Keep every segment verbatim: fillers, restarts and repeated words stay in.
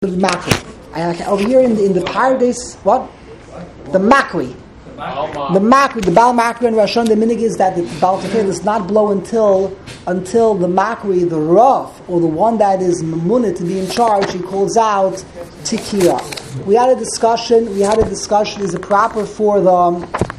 the Makri. And over here in the, in the Paradise, what? The Makri. The Makri, the Baal Makri and Rosh Hashanah, the minig is that the Baal Tekel does not blow until until the Makri, the Rav, or the one that is Mamunah to be in charge, he calls out Tikiyah. We had a discussion, we had a discussion, is it proper for the,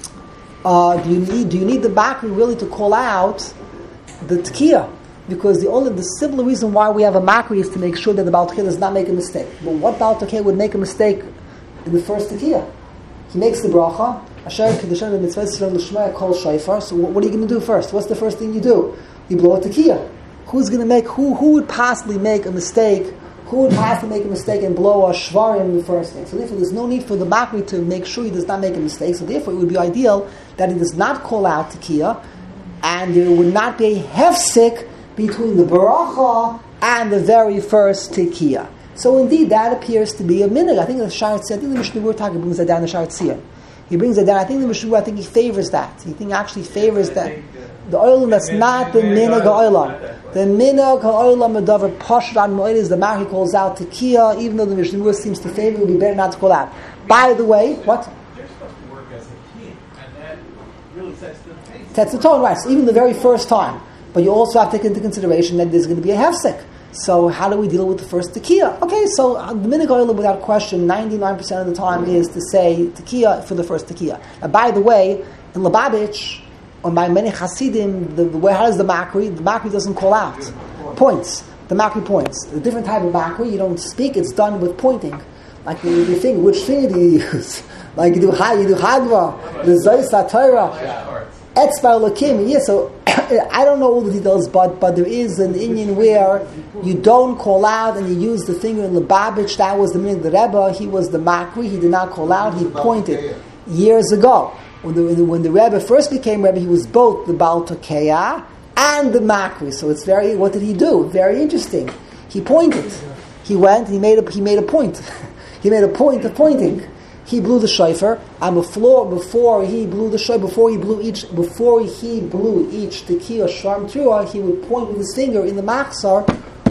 uh, do you need, do you need the Makri really to call out the Tikiyah? Because the only the simple reason why we have a makri is to make sure that the Baal Tekel does not make a mistake. But what Baal Tekel would make a mistake in the first Tekiyah? He makes the bracha. Asher kedushan mitzvah Yisrael l'shmaya kol shofar. So what are you going to do first? What's the first thing you do? You blow a Tekiyah. Who's going to make? Who who would possibly make a mistake? Who would possibly make a mistake and blow a shvarim in the first thing? So therefore, there's no need for the makri to make sure he does not make a mistake. So therefore, it would be ideal that he does not call out Tekiyah, and there would not be a hefsek between the baracha and the very first tikiyah. So indeed, that appears to be a minhag. I think the Sha'ar Tziyah, I think the Mishnah Berurah brings that down the Sha'ar Tziyah. He brings it down. I think the Mishnah Berurah, I think he favors that. He think actually favors that. The oilam that's not the minhag oilam. The minhag oilam adavar pashran moed is the man who calls out tikiyah, even though the Mishnah Berurah seems to favor, it would be better not to call out. By the way, what? They're supposed to work as a team, and that really sets the pace. Sets the tone, right? So even the very first time. But you also have to take into consideration that there's going to be a hefsek. So how do we deal with the first tekiyah? Okay, so uh, the minhag oilam, without question, ninety-nine percent of the time is to say tekiyah for the first tekiyah. And by the way, in Lubavitch, or by many Hasidim, the, the way how does the makri? The makri doesn't call out points. The makri points. A different type of makri, you don't speak; it's done with pointing. Like you, you think, which finger do you use? Like you do ha, you do hagva, the zayis Torah. Etzbar Lakim, yeah, so I don't know all the details, but but there is an Indian where you don't call out and you use the finger in Lubavitch. That was the meaning of the Rebbe. He was the Makri, he did not call out, he pointed. Years ago, when the, when the Rebbe first became Rebbe, he was both the Baal Tekel and the Makri. So it's very, what did he do? Very interesting. He pointed. He went, he made a, he made a point. He made a point of pointing. He blew the shofar, and before before he blew the shofar, before he blew each before he blew each tekiyah shram trua, he would point with his finger in the machzor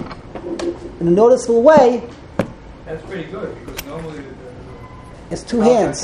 in a noticeable way. That's pretty good because normally the, it's two hands,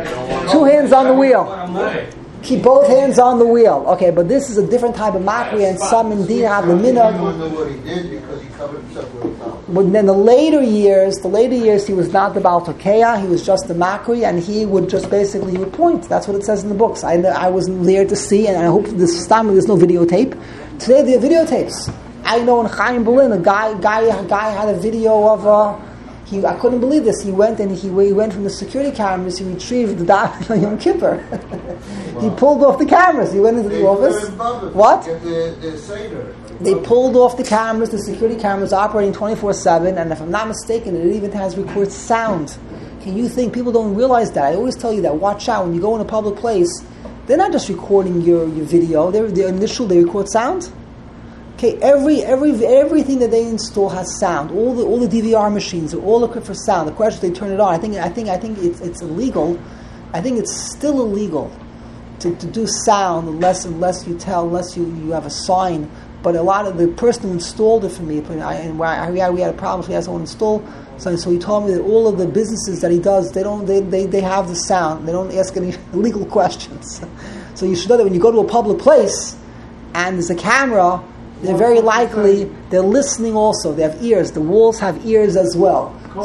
two hands on the wheel. Keep both hands on the wheel. Okay, but this is a different type of makri, and some indeed have the minhag. He don't know what he did because he covered himself with a towel. But then the later years, the later years, he was not the Baal Tekel, he was just the makri, and he would just basically, he would point. That's what it says in the books. I, I wasn't there to see, and I hope this time there's no videotape. Today there are videotapes. I know in Chaim Berlin, a guy, guy, a guy had a video of. Uh, He, I couldn't believe this. He went and he, he went from the security cameras. He retrieved the Daf Yom Kippur. Wow. He pulled off the cameras. He went into the office. What? The, the Seder. They pulled off the cameras. The security cameras operating twenty-four seven. And if I'm not mistaken, it even has record sound. Can you think people don't realize that? I always tell you that. Watch out when you go in a public place. They're not just recording your, your video. They're, they're initial. They record sound. Okay, every every everything that they install has sound. All the all the D V R machines are all equipped for sound. The question is they turn it on. I think I think I think it's it's illegal. I think it's still illegal to, to do sound unless unless you tell unless you, you have a sign. But a lot of the person who installed it for me, I, and where I, we had we had a problem. So we had someone install something. So he told me that all of the businesses that he does, they don't they, they, they have the sound. They don't ask any legal questions. So you should know that when you go to a public place and there's a camera, they're very likely, they're listening also. They have ears. The walls have ears as well. But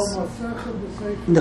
the,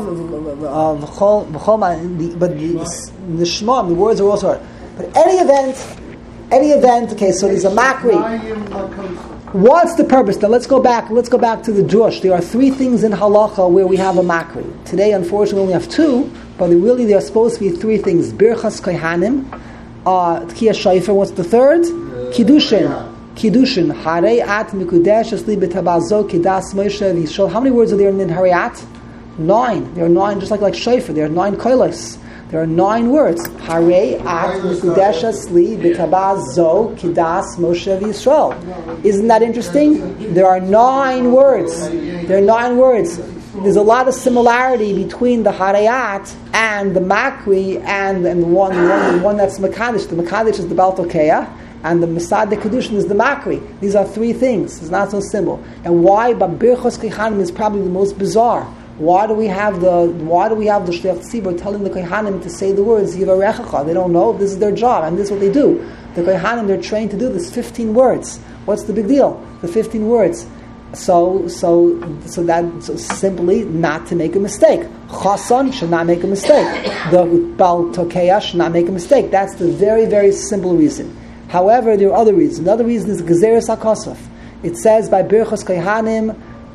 the Shema, the words are also heard. But any event, any event, okay, so there's a makri. What's the purpose? Now let's go back, let's go back to the drush. There are three things in halacha where we have a makri. Today, unfortunately, we only have two, but really there are supposed to be three things. Birchas kohanim, uh, Tekiyah shofar, what's the third? Kiddushin. Kiddushin, Harei at Mikudesh Asli B'Tabazo Kidas Moshe V'Yisrael. How many words are there in Harei? Nine. There are nine, just like like Shofar. There are nine kolos. There are nine words. Harei at Mikudesh Asli B'Tabazo Kidas Moshe V'Yisrael. Isn't that interesting? There are nine words. There are nine words. There's a lot of similarity between the Harayat and the Makri and, and the one, the one, the one that's Makadish. The Makadish is the Baal Tekel. and the Masad Kedushin is the Makri. These are three things. It's not so simple. And why Birchos Kohanim is probably the most bizarre. Why do we have the Why do we have the Shliach Tzibur telling the Kohanim to say the words Yivarechecha? They don't know. This is their job, and this is what they do. The Kohanim, they're trained to do this. Fifteen words. What's the big deal? The fifteen words. So, so, so that so simply not to make a mistake. Chasan should not make a mistake. The Bal Tokeya should not make a mistake. That's the very, very simple reason. However, there are other reasons. Another reason is Gezeres HaKosov. It says by Birchos Kohanim,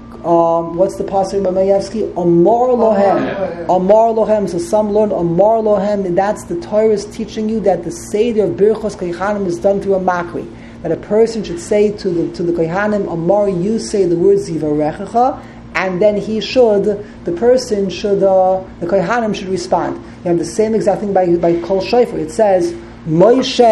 um, what's the pasuk by Mayevsky? Amor Lohem. Amor Lohem. So some learn Amor Lohem, and that's the Torah is teaching you that the Seder of Birchos Kohanim is done through a makri. That a person should say to the to the Kohanim, Amar, you say the words Yivarechecha, and then he should, the person should, uh, the Kohanim should respond. You have the same exact thing by by Kol Shofar. It says, Moshe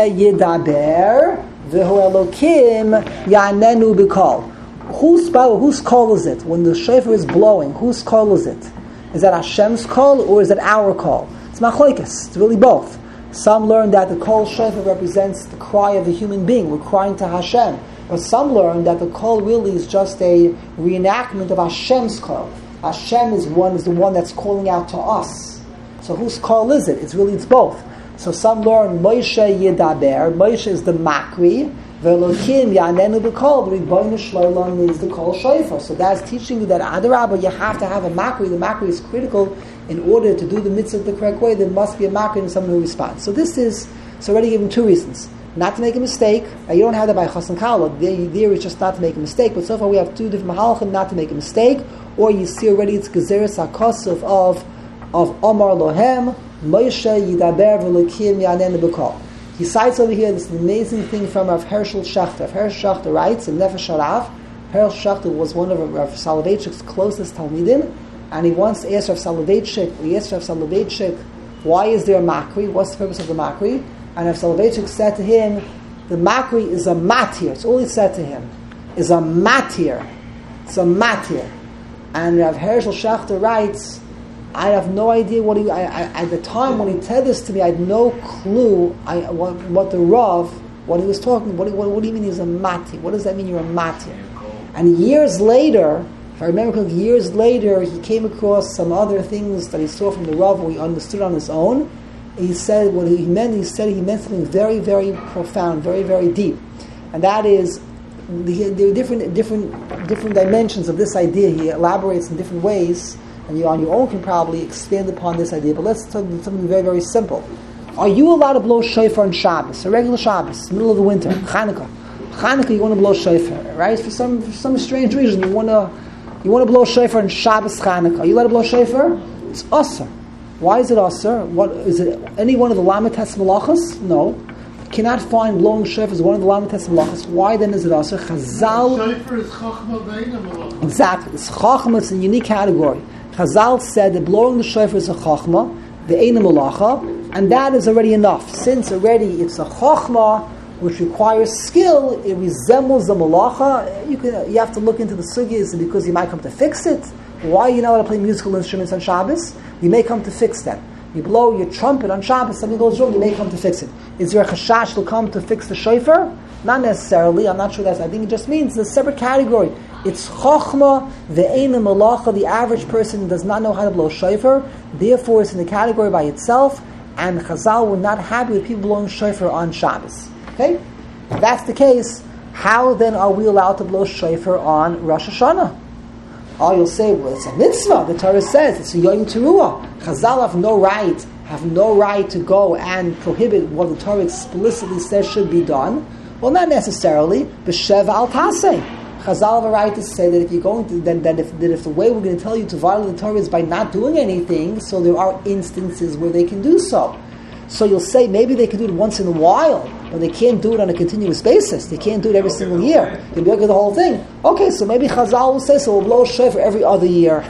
Yidaber, V'hu Elokim Yanenu B'Kol. Whose whose call is it? When the shofar is blowing, whose call is it? Is that Hashem's call or is it our call? It's machlokes. It's really both. Some learn that the kol shofar represents the cry of a human being. We're crying to Hashem. But some learn that the kol really is just a reenactment of Hashem's call. Hashem is one is the one that's calling out to us. So whose call is it? It's really it's both. So some learn Moshe Yedaber. Moshe is the makri. Ve'elokim Yanenu B'Kol. The Rebbeinu Shloim is the kol shofar. So that's teaching you that Adarabah, you have to have a makri. The makri is critical. In order to do the mitzvah the correct way, there must be a makri and someone who responds. So this is, it's already given two reasons. Not to make a mistake. Now you don't have that by Chas and Kala. The idea is just not to make a mistake. But so far we have two different mahalachim, not to make a mistake. Or you see already it's Gezeres HaKosov of of Omar Lohem, Moshe Yidaber V'Elokim Yanen B'Kol. He cites over here this amazing thing from Rav Hershel Schachter. Rav Hershel Schachter writes in Nefesh Harav. Hershel Schachter was one of Rav Soloveitchik's closest Talmidim. And he once asked Rav Soloveitchik, he asked Rav Soloveitchik, why is there a makri? What's the purpose of the makri? And Rav Soloveitchik said to him, the makri is a matir. It's all he said to him, is a matir. It's a matir. And Rav Hershel Schachter writes, I have no idea what he, I, I, at the time when he said this to me, I had no clue I, what, what the Rav, what he was talking, what, what, what do you mean he's a matir? What does that mean you're a matir? And years later, if I remember, years later, he came across some other things that he saw from the Rav, where he understood on his own. He said what he meant. He said he meant something very, very profound, very, very deep, and that is the, there are different, different, different dimensions of this idea. He elaborates in different ways, and you on your own can probably expand upon this idea. But let's talk about something very, very simple. Are you allowed to blow shofar on Shabbos, a regular Shabbos, middle of the winter, Chanukah? Chanukah, you want to blow shofar, right? For some, for some strange reason, you want to. You want to blow shofar on Shabbos Chanukah. Are you allowed to blow shofar? It's asur. Why is it asur? What is it? Any one of the Lamites Malachas? No. You cannot find blowing shofar as one of the Lamites Malachas. Why then is it asur? Chazal. Shofar is chachma ve'ena malacha. Exactly. It's chachma. It's a unique category. Chazal said that blowing the shofar is a chachma, ve'ena malacha, and that is already enough. Since already it's a chachma which requires skill, it resembles the malacha. You can you have to look into the sugyas because you might come to fix it. Why are you not allowed to play musical instruments on Shabbos? You may come to fix them. You blow your trumpet on Shabbos, something goes wrong, you may come to fix it. Is there a chashash to come to fix the shofar? Not necessarily. I'm not sure that's. I think it just means it's a separate category. It's chochma ve'ena malacha. The average person does not know how to blow shofar. Therefore, it's in the category by itself. And Chazal were not happy with people blowing shofar on Shabbos. Okay? If that's the case, how then are we allowed to blow shofar on Rosh Hashanah? Oh, you'll say, well, it's a mitzvah. The Torah says it's a yom teruah. Chazal have no right, have no right to go and prohibit what the Torah explicitly says should be done. Well, not necessarily. B'sheva al taseh. Chazal have a right to say that if you're going to, then, then if, that if the way we're going to tell you to violate the Torah is by not doing anything, so there are instances where they can do so. So you'll say maybe they can do it once in a while, but they can't do it on a continuous basis. They can't do it every single year. They look at the whole thing. Okay, so maybe Chazal will say, so we'll blow shofar every other year.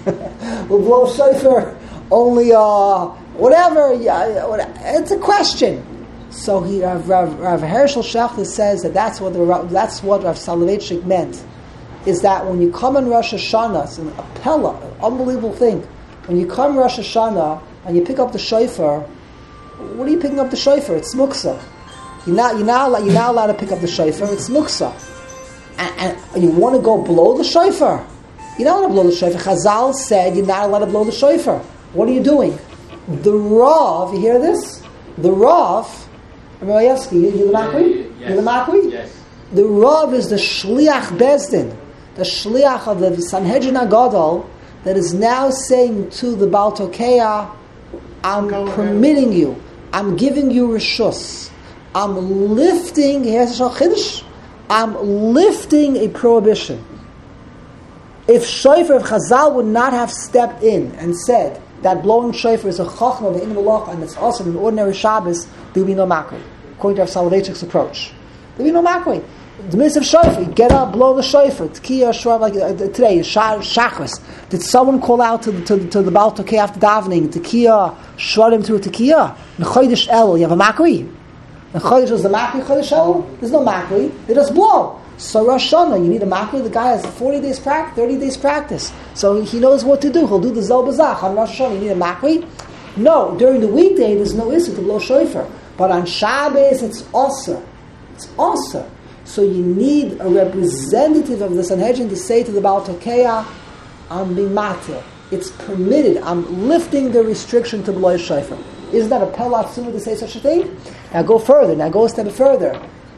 We'll blow shofar only, uh, whatever. Yeah, whatever. It's a question. So he, Rav, Rav, Rav Hershel Schachter says that that's what the, that's what Rav Soloveitchik meant. Is that when you come on Rosh Hashanah, it's an appella, an unbelievable thing. When you come Rosh Hashanah and you pick up the shofar, what are you picking up the shofar? It's muksa. You're not, you're not, you're not allowed to pick up the shofar. It's muksa. And, and you want to go blow the shofar. You're not allowed to blow the shofar. Chazal said you're not allowed to blow the shofar. What are you doing? The Rav, you hear this? The Rav, remember Yevsky, you, you're the Makri? Yes. You're the Makri? Yes. The Rav is the Shliach Bezdin, the Shliach of the Sanhedrin HaGadol, that is now saying to the Baal Tokeya, I'm permitting you, I'm giving you Rishus, I'm lifting, here's a Chiddush, I'm lifting a prohibition. If shofar, if Chazal would not have stepped in and said that blowing shofar is a chachma of the in malach and it's also an ordinary Shabbos, there would be no makri. According to our Soloveitchik's approach, there would be no makri. The midst of shofar, get up, blow the shofar. Tekiya, shvar, like uh, today, shachris. Did someone call out to the to, to the Baal Tokei after davening? Tekiya, shvarim through tekiya. Nechodesh El, you have a makri. Nechodesh is the makri. Chodesh El, there's no makri. They just blow. So Rosh Hashanah, you need a makri. The guy has forty days practice, thirty days practice, so he knows what to do. He'll do the zel bazach on Rosh Hashanah. You need a makri. No, during the weekday there's no issue to blow shofar, but on Shabbos it's also, it's also. So you need a representative of the Sanhedrin to say to the Baal Tokeya, I'm being matir. It's permitted. I'm lifting the restriction to blow shofar. Isn't that a pelat summa to say such a thing? Now go further. Now go a step further.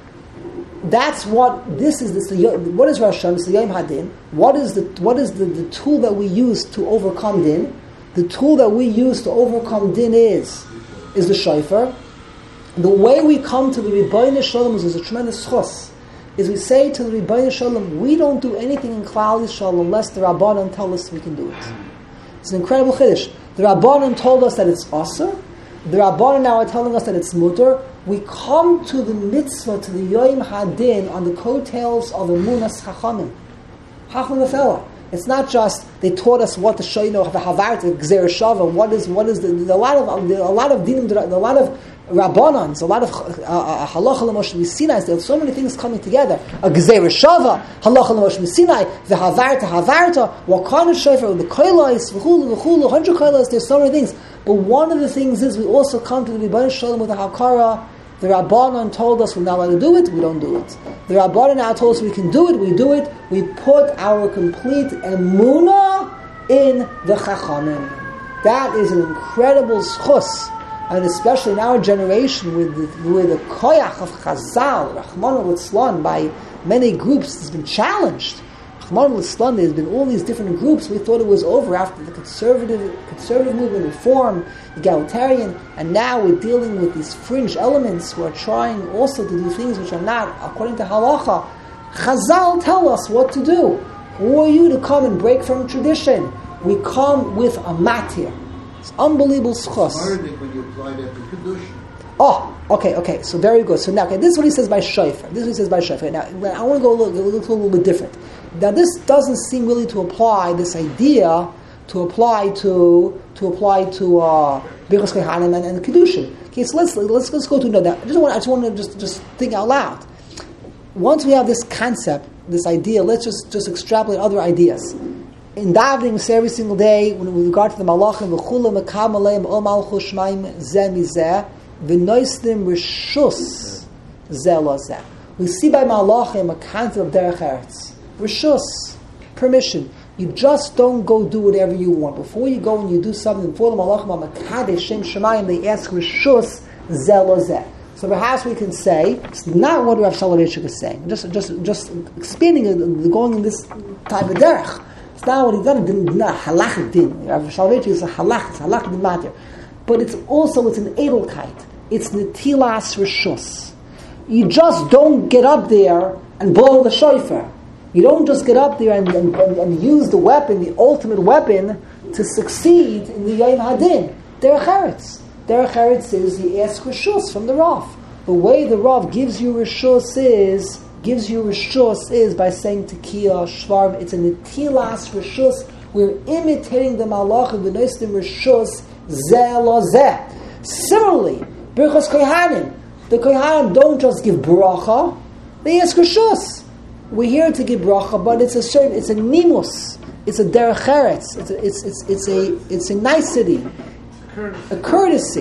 That's what this is. This the, what is Rosh Hashanah? It's the Yom Hadin. What is the what is the, the tool that we use to overcome din? The tool that we use to overcome din is is the shofar. The way we come to the Rebbeinu Shalom is a tremendous chus. Is we say to the Rebbeinu Shalom, we don't do anything in Klal Yisrael unless the Rabbanan tell us we can do it. It's an incredible chiddush. The Rabbanan told us that it's asur. The Rabbanan now are telling us that it's mutar. We come to the mitzvah, to the Yom Hadin, on the coattails of Emunas Chachamim. Chacham Lefela. It's not just they taught us what the Shoyno, the Havart, the Gzer Shava. What is what is the, the a lot of a lot of dinim, a lot of Rabbanans, a lot of halacha l'Moshe Sinai. There's so many things coming together. A Gzer Shava, halacha l'Moshe Sinai, the Havarta, Havarta, what kind of shofar, the koilos, v'chulu, v'chulu, hundred koilos. There's so many things. But one of the things is we also come to the Rebbeinu Shalom with the Hakara. The Rabbanan told us we're not allowed to do it, we don't do it. The Rabbanan now told us we can do it, we do it. We put our complete emunah in the Chachamim. That is an incredible schus. And especially in our generation with the, with the koyach of Chazal, Rachmana litzlan, by many groups has been challenged. Rachmana litzlan, there's been all these different groups. We thought it was over after the conservative conservative movement, reform, egalitarian, and now we're dealing with these fringe elements who are trying also to do things which are not according to halacha. Chazal tell us what to do. Who are you to come and break from tradition? We come with a matir. It's unbelievable schos. When you apply that to Kedushin. Oh, okay, okay. So very good. So now, okay, this is what he says by shofar. This is what he says by shofar. Now, I want to go a little, a little, a little bit different. Now, this doesn't seem really to apply this idea to apply to to apply to Birchos Kohanim and, and Kedushin. Okay, so let's let's let's go to another. I just want I just want to just just think out loud. Once we have this concept, this idea, let's just just extrapolate other ideas. In davening every single day, when with regard to the malachim, v'chula mekam aleim ol malchus shmaim zeh mizeh v'noislim rishus zeh lo zeh. We see by malachim a concept of derech eretz, rishus, permission. You just don't go do whatever you want. Before you go and you do something, before the malachim are mekadesh shem shemayim, they ask rishus zeh lo zeh. So perhaps we can say it's not what Rav Soloveitchik is saying. Just just just expanding it, going in this type of derech. It's not what he's done. It's not halach din. Rav Soloveitchik is a halach. It's halach din matir. But it's also it's an edelkeit. It's netilas rishus. You just don't get up there and blow the shofar. You don't just get up there and, and, and, and use the weapon, the ultimate weapon, to succeed in the Yom Hadin. Derech eretz. Derech eretz is you ask rishus from the Rav. The way the Rav gives you rishus is gives you rishus is by saying tekiya shvarm. It's a netilas rishus. We're imitating the malachim v'noistim rishus zeh lo zeh. Similarly, Birchos Kohanim. The Kohanim don't just give bracha; they ask rishus. We're here to give bracha, but it's a certain, it's a nimus, it's a derech eretz, it's a, it's it's it's a it's a nicety, a courtesy.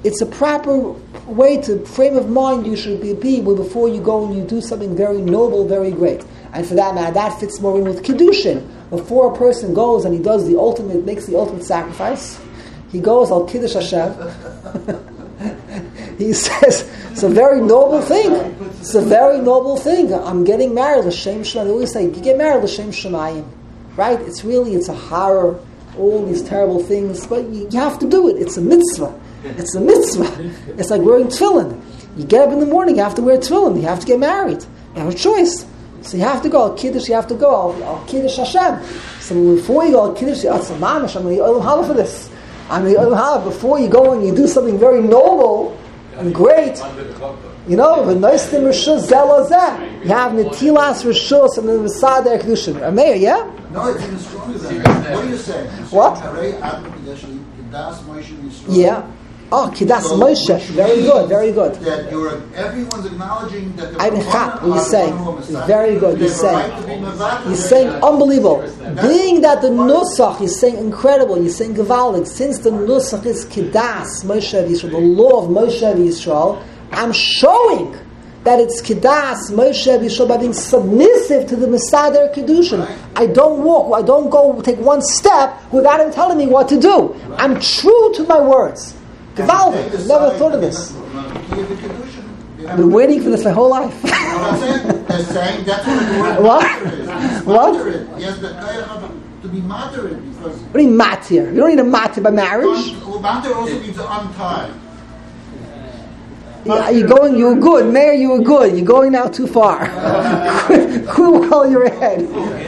it's a proper way to frame of mind you should be, be before you go and you do something very noble, very great. And for that matter, that fits more in with Kiddushin. Before a person goes and he does the ultimate, makes the ultimate sacrifice, he goes, Al Kiddush Hashem. He says, it's a very noble thing. It's a very noble thing. I'm getting married, L'Shem Shemayim. They always say, you get married, L'Shem Shemayim. Right? It's really, it's a horror, all these terrible things, but you, you have to do it. It's a mitzvah. It's a mitzvah. It's like wearing tefillin. You get up in the morning, you have to wear tefillin. You have to get married. You have a choice. So you have to go, Al Kiddush, you have to go, Al, Al Kiddush Hashem. So before you go, Al Kiddush, I'm going to Olam Haba for this. I'm going to Olam Haba. Before you go and you do something very noble and great, you know, the nice thing Rishus Zelazeh. You have Netilas Rishus and the Mesader Kedushin. Ameir, yeah? No, it's even stronger than that. What are you saying? What? Yeah. Oh, Kidas Moshe. Very good, very good. That you're, everyone's acknowledging that the I mean, what you're saying is very good. You're saying, you're saying unbelievable. Being that the Nusach, you're saying incredible, you're saying Gewaldig. Since the Nusach is Kidas Moshe Yisrael, the law of Moshe Yisrael, I'm showing that it's Kidas Moshe Yisrael by being submissive to the Mesader Kedushin. I don't walk, I don't go take one step without him telling me what to do. I'm true to my words. Gewaldig. I've never thought of this. I've been waiting for this my whole life. They're saying that's what the word What? is. What? Yes, the koyach to be moderate because. What do you mean matir? You don't need a matir by marriage. Matir also means untied. Yeah, you're going, you were good. Mayor, you were good. You're going now too far. Quit while you're ahead.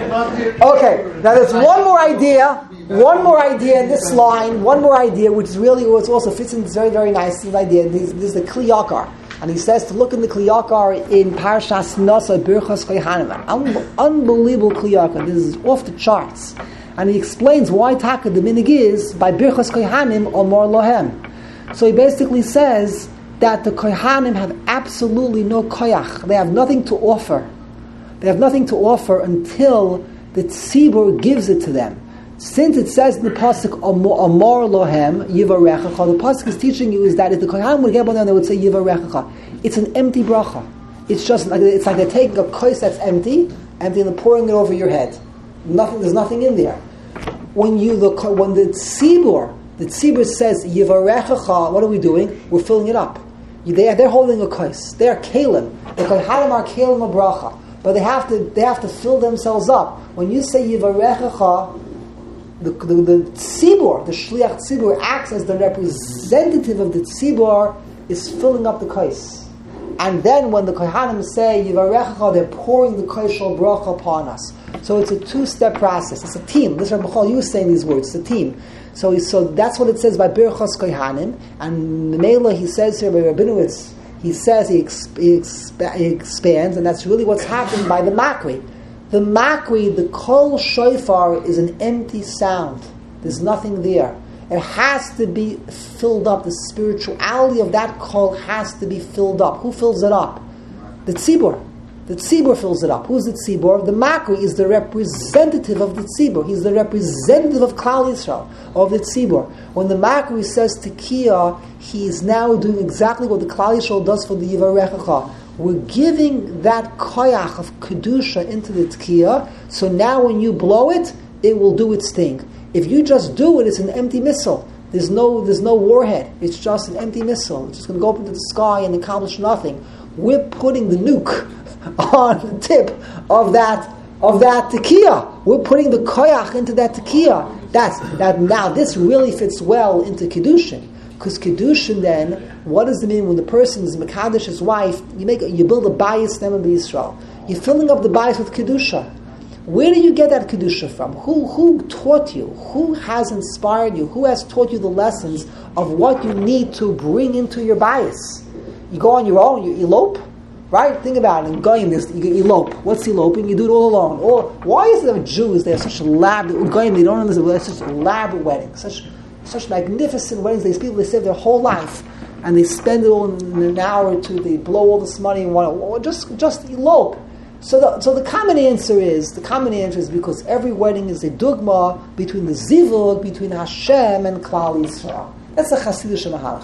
Okay, now there's one more idea. One more idea in this line, one more idea, which is really, which also fits in very, very nicely, this idea. This, this is the Kli Yakar. And he says to look in the Kli Yakar in Parshas Nasa Birchas Kohanim. Un- unbelievable Kli Yakar. This is off the charts. And he explains why Taka the minig is by Birchas Kohanim or Mor Lohem. So he basically says that the Kohanim have absolutely no koyach. They have nothing to offer. They have nothing to offer until the tzibur gives it to them. Since it says in the pasuk Amor Lohem Yivarechacha, the pasuk is teaching you is that if the kohanim would get on them, they would say Yivarechacha. It's an empty bracha. It's just like it's like they're taking a kos that's empty and then pouring it over your head. Nothing. There's nothing in there. When you the when the tzibur the tzibur says Yivarechacha, what are we doing? We're filling it up. They they're holding a kos. They're kalim. The kohanim are kalim a bracha, but they have to they have to fill themselves up. When you say Yivarechacha, The, the, the tzibur, the shliach tzibur, acts as the representative of the tzibur, is filling up the kais. And then when the kohanim say Yivarechacha, they're pouring the kais shel bracha upon us. So it's a two-step process. It's a team. This Rabbi Michal, you were saying these words. It's a team. So so that's what it says by Birchas Kohanim. And the Mela, he says here by Rabinowitz, he says he, exp, he, exp, he expands, and that's really what's happened by the Makri. The Makri, the Kol Shofar, is an empty sound. There's nothing there. It has to be filled up. The spirituality of that Kol has to be filled up. Who fills it up? The Tzibur. The Tzibur fills it up. Who's the Tzibur? The Makri is the representative of the Tzibur. He's the representative of Klal Yisrael, of the Tzibur. When the Makri says Tekiah, he is now doing exactly what the Klal Yisrael does for the Yivarechacha. We're giving that koyach of kedusha into the tkiyah, so now when you blow it, it will do its thing. If you just do it, it's an empty missile. There's no, there's no warhead. It's just an empty missile. It's just going to go up into the sky and accomplish nothing. We're putting the nuke on the tip of that of that tkiyah. We're putting the koyach into that tkiyah. That's that. Now this really fits well into kedushin. Because kedushin, then, what does it mean when the person is mekadosh his wife? You make, you build a bias them in Israel. You're filling up the bias with kedusha. Where do you get that kedusha from? Who who taught you? Who has inspired you? Who has taught you the lessons of what you need to bring into your bias? You go on your own. You elope, right? Think about it. Going this, you elope. What's eloping? You do it all alone. Or why is it that Jews they have such elaborate? Going, they don't understand. They have such elaborate weddings. Such Such magnificent weddings. These people, they save their whole life, and they spend it all in an hour or two. They blow all this money and want to just just elope. So the so the common answer is the common answer is because every wedding is a dogma between the zivug between Hashem and Klal Yisrael. That's a Hasidic mahalach.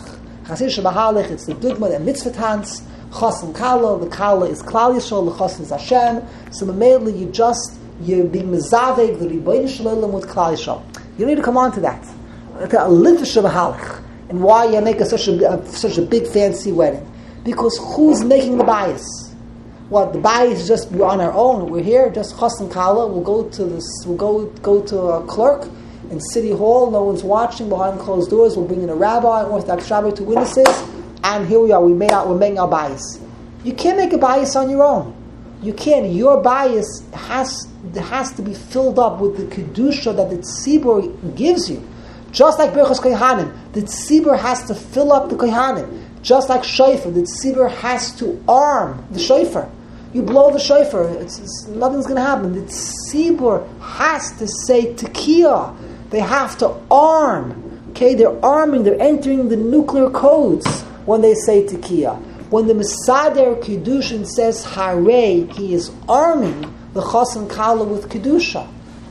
Chassidus Mahalach, it's the Dugma and Mitzvah Tanz. Chassan Kala, the Kala is Klal Yisrael, the Chassan is Hashem. So mainly you just, you're being mezaveg, the Rebbeinu Shalom with Klal Yisrael. You need to come on to that. A Litvish Mahalach. And why you make a, such, a, a, such a big fancy wedding. Because who's making the bias? What, the bias is just, we're on our own. We're here, just Chassan Kala. We'll go to this, we'll go, go to a clerk in City Hall. No one's watching, behind closed doors. We'll bring in a rabbi, Orthodox rabbi, two witnesses. And here we are, we made out, we're making our bias. You can't make a bias on your own. You can't. Your bias has, has to be filled up with the Kedusha that the Tzibur gives you. Just like Berachos Kohanim, the Tzibur has to fill up the Kohanim. Just like Shofar, the Tzibur has to arm the Shofar. You blow the Shofar, it's, it's, nothing's going to happen. The Tzibur has to say Tekiah. They have to arm. Okay, they're arming, they're entering the nuclear codes when they say Tekiah. When the Mesader Kedushin says Harei, he is arming the Chassan Kala with Kedusha.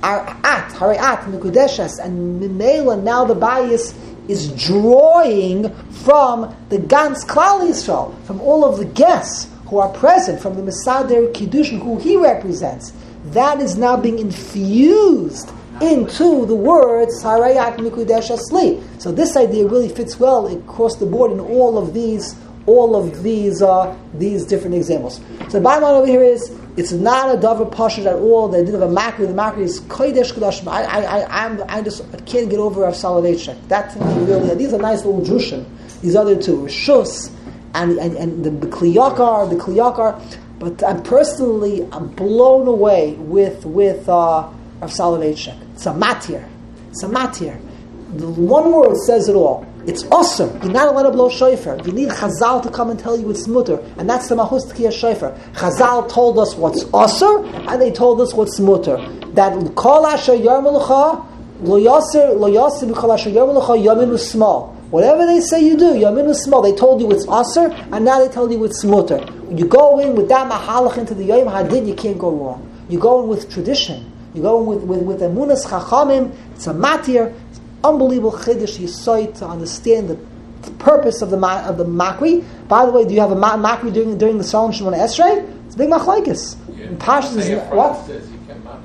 At, Harei At, Mekudeshes, and Mimela, now the bias is drawing from the Gans Klal Yisrael, from all of the guests who are present, from the Mesader Kedushin, who he represents. That is now being infused into the words Harei At Mekudesh Asli. So this idea really fits well across the board in all of these, all of these, uh, these different examples. So the bottom line over here is it's not a davar pashut at all. The idea of a makri, the makri is kodesh kodashim. I, I, I, I'm, I just I can't get over Rav Soloveitchik. That to me really, these are nice little drushim. These other two, Rishus and and, and the kliyakar, the kliyakar. But I'm personally, I'm blown away with with uh, Rav Soloveitchik. It's a matir. It's a matir. The one word says it all. It's awesome. You're not allowed to blow shofar. You need Chazal to come and tell you it's mutter, and that's the mahus tkiyah shofar. Chazal told us what's awesome, and they told us what's mutter. That kol asher yarmulucha lo yaser lo yaser b'kol asher yarmulucha yaminu small. Whatever they say you do, yaminu small. They told you it's asr, and now they told you it's mutter. When you go in with that mahalach into the yom hadid, you can't go wrong. You go in with tradition. You go in with with, with emunas chachamim. It's a matir. Unbelievable chiddush yisoid to understand the purpose of the ma- of the makri. By the way, do you have a ma- makri during during the Solomon Shemona Esrei? It's a big machlokes. Yeah. Pashas is what? Says you cannot,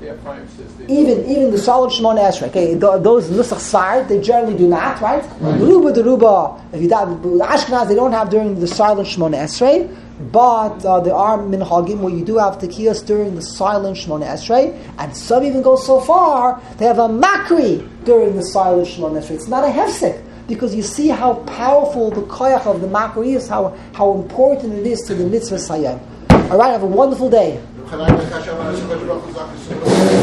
even even the Solomon Shemona Esrei. Okay, th- those nusach sfard they generally do not, right? Ruba the ruba. If you die, the Ashkenaz they don't have during the silent Shemona Esrei. But uh, there are minhagim where you do have tekiyos during the silent Shemona Esrei, and some even go so far they have a makri during the silent Shemona Esrei. It's not a hefsek, because you see how powerful the koyach of the makri is, how how important it is to the mitzvah sayem. All right, have a wonderful day.